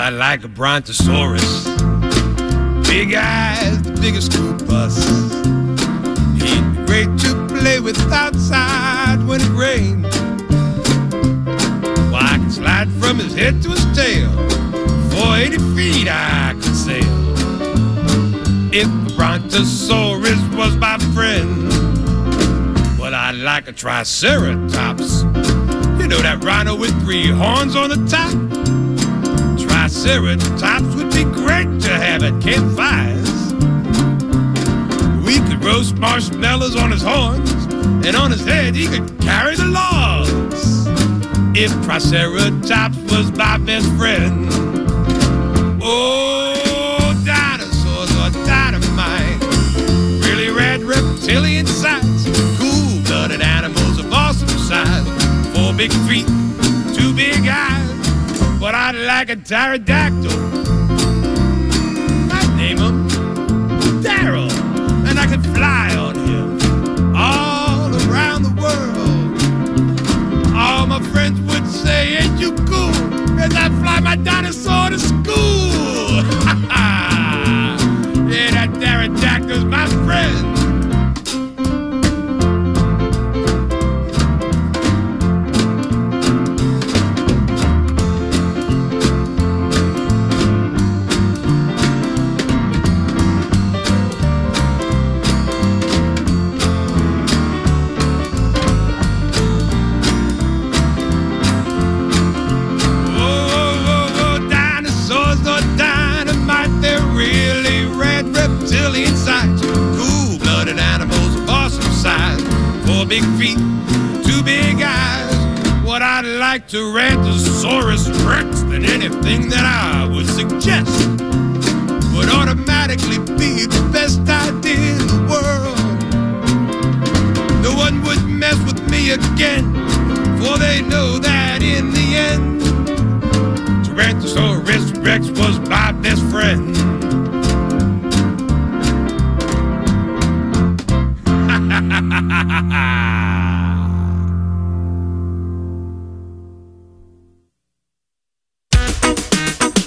I like a brontosaurus. Big eyes, the biggest school bus. He'd be great to play with outside when it rained. Well, I could slide from his head to his tail. For 80 feet I could sail. If the brontosaurus was my friend. Well, I like a triceratops. You know that rhino with 3 horns on the top? Triceratops would be great to have at campfires. We could roast marshmallows on his horns, and on his head he could carry the logs. If Triceratops was my best friend. Oh, dinosaurs are dynamite. Really rad reptilian sights. Cool-blooded animals of awesome size. 4 big feet, 2 big eyes. But I'd like a pterodactyl. I'd name him Daryl, and I could fly on him all around the world. All my friends would say, ain't you cool, as I fly my dinosaur to school. Yeah, that pterodactyl's my friend. Cool-blooded animals of awesome size. 4 big feet, 2 big eyes. What I'd like to Tyrannosaurus Rex than anything that I would suggest would automatically be the best idea in the world. No one would mess with me again, for they know that in the end Tyrannosaurus Rex was my best friend.